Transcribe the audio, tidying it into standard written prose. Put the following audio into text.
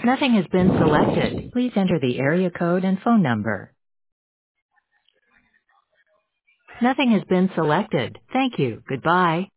Nothing has been selected. Please enter the area code and phone number. Nothing has been selected. Thank you. Goodbye.